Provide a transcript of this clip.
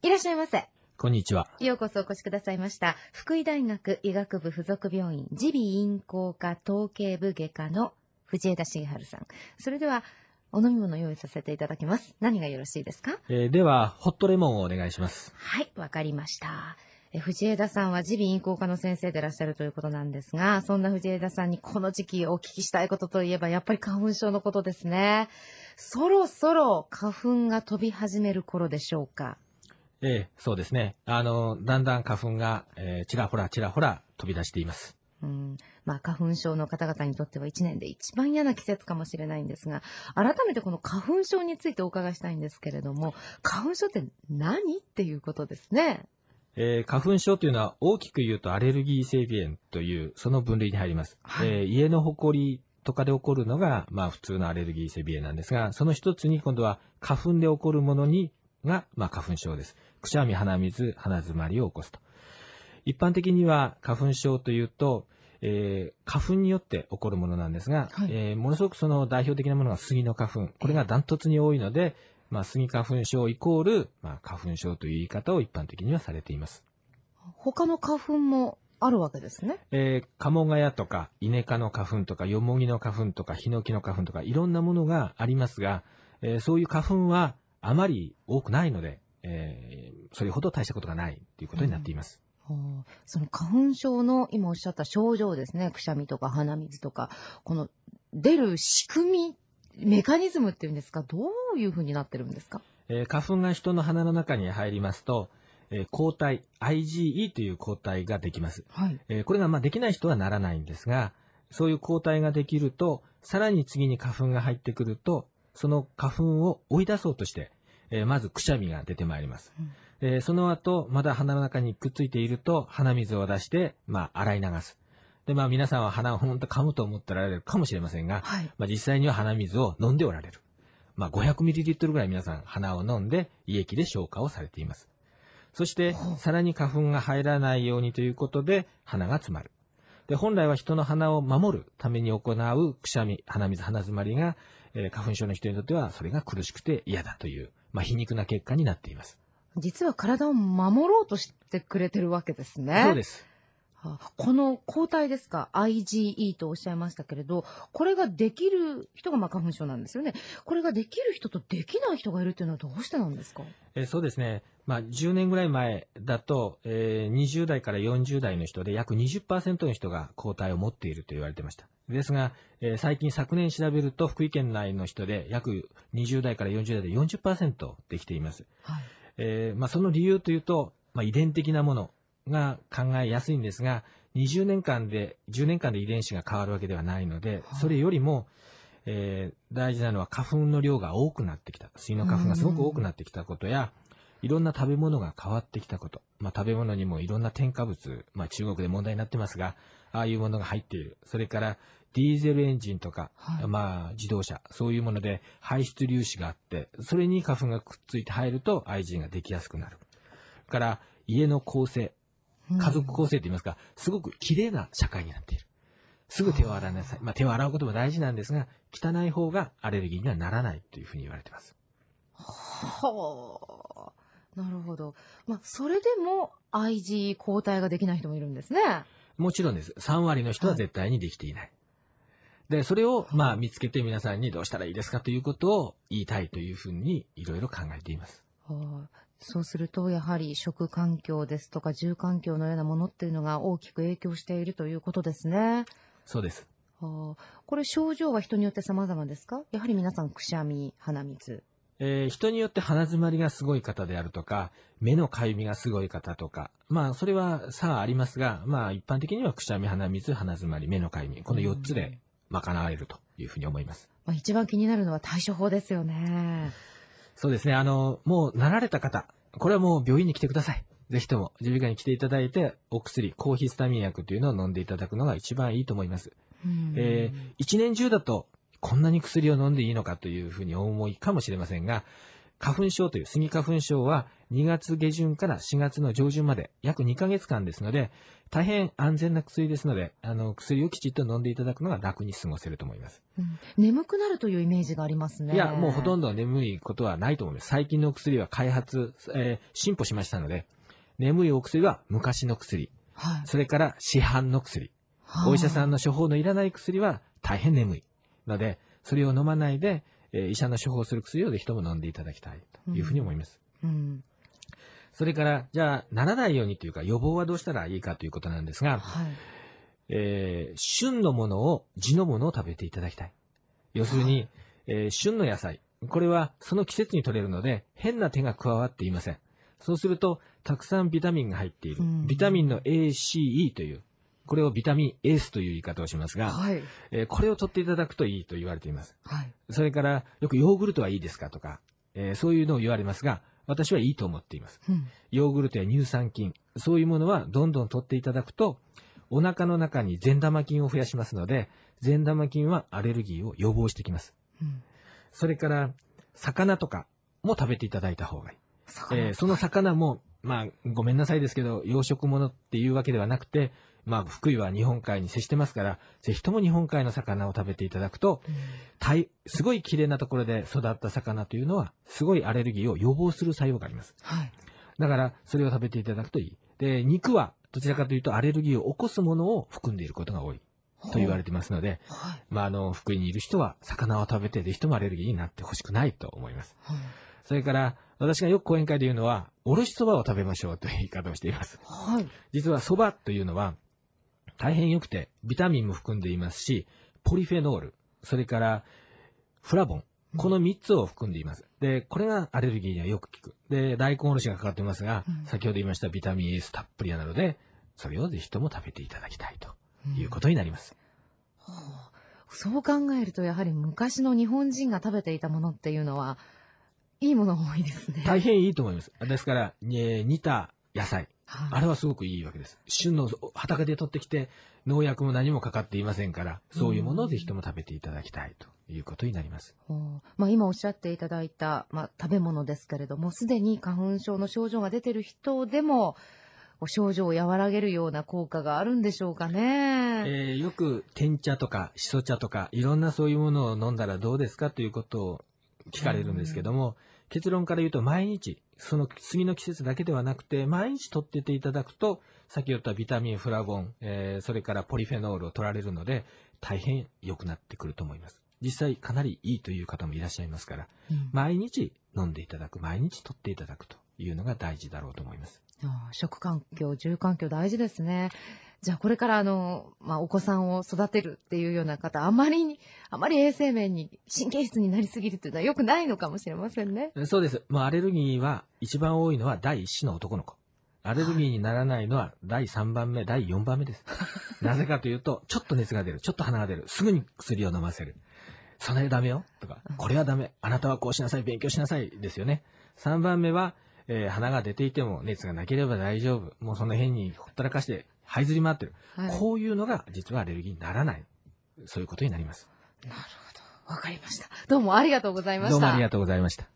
いらっしゃいませ。 こんにちは。 ようこそお越しくださいました。福井大学医学部附属病院耳鼻咽喉科頭頸部外科の藤枝茂治さん。それではお飲み物を用意させていただきます。何がよろしいですか？ ではホットレモンをお願いします。 はい、わかりました。藤枝さんは耳鼻咽喉科の先生でいらっしゃるということなんですが、そんな藤枝さんにこの時期お聞きしたいことといえばやっぱり花粉症のことですね。そろそろ花粉が飛び始める頃でしょうか？ そうですね。だんだん花粉が、ちらほら飛び出しています。 花粉症の方々にとっては1年で一番嫌な季節かもしれないんですが、改めてこの花粉症についてお伺いしたいんですけれども、花粉症って何っていうことですね。 花粉症というのは大きく言うとアレルギー性鼻炎というその分類に入ります。 はい、 家のほこりとかで起こるのが、普通のアレルギー性鼻炎なんですが、その一つに今度は花粉で起こるものが、花粉症です。くしゃみ、鼻水、鼻づまりを起こすと。一般的には花粉症というと、花粉によって起こるものなんですが、 はい、 ものすごくその代表的なものが杉の花粉。これがダントツに多いので、杉花粉症イコール、花粉症という言い方を一般的にはされています。 他の花粉もあるわけですね。 カモガヤとか、イネ科の花粉とか、ヨモギの花粉とか、ヒノキの花粉とか、いろんなものがありますが、そういう花粉はあまり多くないので、それほど大したことがないということになっています。 その花粉症の今おっしゃった症状ですね。くしゃみとか鼻水とか、この出る仕組み、メカニズムっていうんですか、どういうふうになってるんですか？ 花粉が人の鼻の中に入りますと、抗体 IgE という抗体ができます。 はい、 これができない人はならないんですが、そういう抗体ができると、さらに次に花粉が入ってくると、その花粉を追い出そうとして、まずくしゃみが出てまいります。その後、まだ鼻の中にくっついていると、鼻水を出して、洗い流す。で、皆さんは鼻を本当噛むと思っておられるかもしれませんが、 はい、 実際には鼻水を飲んでおられる。500ml ぐらい皆さん鼻を飲んで胃液で消化をされています。そして、さらに花粉が入らないようにということで、鼻が詰まる。で、本来は人の鼻を守るために行うくしゃみ、鼻水、鼻詰まりが、花粉症の人にとってはそれが苦しくて嫌だという、皮肉な結果になっています。 実は体を守ろうとしてくれてるわけですね。 そうです。 この抗体ですか、IgE とおっしゃいましたけれど、これができる人が花粉症なんですよね。これができる人とできない人がいるというのはどうしてなんですか？ そうですね。10年ぐらい前だと、20代から40代の人で約 20% の人が抗体を持っていると言われていました。ですが、最近昨年調べると福井県内の人で約20代から40代で 40% できています。 はい、 その理由というと、遺伝的なものが考えやすいんですが、10年間で遺伝子が変わるわけではないので、それよりも、大事なのは花粉の量が多くなってきた。杉の花粉がすごく多くなってきたことや、いろんな食べ物が変わってきたこと。食べ物にもいろんな添加物、中国で問題になってますが、ああいうものが入っている。それから、ディーゼルエンジンとか、自動車、そういうもので排出粒子があって、それに花粉がくっついて入ると IG ができやすくなる。から、家の構成、家族構成といいますか、すごく綺麗な社会になっている。すぐ手を洗いなさい。手を洗うことも大事なんですが、汚い方がアレルギーにはならないというふうに言われています。 はあ、なるほど。それでも IG 抗体ができない人もいるんですね。 もちろんです。3割の人は絶対にできていない。で、それを見つけて皆さんにどうしたらいいですかということを言いたいというふうにいろいろ考えています。 そうするとやはり食環境ですとか住環境のようなものっていうのが大きく影響しているということですね。 そうです。 これ症状は人によって様々ですか？やはり皆さんくしゃみ、鼻水。 人によって鼻詰まりがすごい方であるとか、目のかゆみがすごい方とか、それは差ありますが、一般的にはくしゃみ、鼻水、鼻詰まり、目のかゆみ、この4つで賄われるというふうに思います。 一番気になるのは対処法ですよね。 そうですね。もうなられた方、これはもう病院に来てください。ぜひとも耳鼻科に来ていただいて、お薬、抗ヒスタミン薬というのを飲んでいただくのが一番いいと思います。一年中だとこんなに薬を飲んでいいのかというふうにお思いかもしれませんが、花粉症という杉花粉症は、 2月下旬から4月の上旬まで約2ヶ月間ですので、大変安全な薬ですので、薬をきちっと飲んでいただくのが楽に過ごせると思います。 眠くなるというイメージがありますね。 いや、もうほとんど眠いことはないと思います。最近の薬は進歩しましたので、眠いお薬は昔の薬、 はい、 それから市販の薬、お医者さんの処方のいらない薬は大変眠いので、それを飲まないで、医者の処方する薬をぜひとも飲んでいただきたいというふうに思います。それから、じゃあ、ならないようにというか、予防はどうしたらいいかということなんですが、 はい、 旬のものを、地のものを食べていただきたい。要するに、旬の野菜。これはその季節に取れるので、変な手が加わっていません。そうすると、たくさんビタミンが入っている。ビタミンの A、C、E という、これをビタミンエースという言い方をしますが、 はい、 これを取っていただくといいと言われています。 はい、 それから、よくヨーグルトはいいですかとか、そういうのを言われますが、私はいいと思っています。ヨーグルトや乳酸菌、そういうものはどんどん取っていただくと、お腹の中に善玉菌を増やしますので、善玉菌はアレルギーを予防してきます。それから、魚とかも食べていただいた方がいい。その魚も、ごめんなさいですけど、養殖物っていうわけではなくて、福井は日本海に接してますから、ぜひとも日本海の魚を食べていただくと、すごい綺麗なところで育った魚というのは、すごいアレルギーを予防する作用があります。 はい、 だから、それを食べていただくといい。で、肉は、どちらかというとアレルギーを起こすものを含んでいることが多いと言われていますので、福井にいる人は魚を食べて、ぜひともアレルギーになってほしくないと思います。それから、私がよく講演会で言うのは、おろしそばを食べましょうという言い方をしています。 はい、 実はそばというのは、大変良くて、ビタミンも含んでいますし、ポリフェノール、それからフラボン、この3つを含んでいます。で、これがアレルギーにはよく効く。で、大根おろしがかかっていますが、先ほど言いましたビタミン A たっぷりなので、それをぜひとも食べていただきたいということになります。 そう考えると、やはり昔の日本人が食べていたものっていうのは、いいものが多いですね。 大変いいと思います。ですから、煮た野菜。あれはすごくいいわけです。旬の畑で取ってきて、農薬も何もかかっていませんから、そういうものをぜひとも食べていただきたいということになります。 今おっしゃっていただいた、食べ物ですけれども、すでに花粉症の症状が出ている人でも、症状を和らげるような効果があるんでしょうかね。 よく天茶とかしそ茶とか、いろんなそういうものを飲んだらどうですかということを聞かれるんですけども、結論から言うと毎日、その次の季節だけではなくて、毎日取ってていただくと、先ほど言ったビタミン、フラボン、それからポリフェノールを取られるので、大変良くなってくると思います。実際かなりいいという方もいらっしゃいますから、毎日飲んでいただく、毎日取っていただくというのが大事だろうと思います。 食環境、住環境大事ですね。じゃあこれからお子さんを育てるっていうような方、あまり衛生面に神経質になりすぎるというのは良くないのかもしれませんね。 そうです。アレルギーは一番多いのは第一子の男の子。アレルギーにならないのは第3番目、第4番目です。なぜかというと、ちょっと熱が出る、ちょっと鼻が出る、すぐに薬を飲ませる。それダメよとか、これはダメ、あなたはこうしなさい、勉強しなさいですよね。3番目は、鼻が出ていても熱がなければ大丈夫。もうその辺にほったらかして這いずり回ってる。こういうのが実はアレルギーにならない。そういうことになります。 なるほど。わかりました。どうもありがとうございました。 どうもありがとうございました。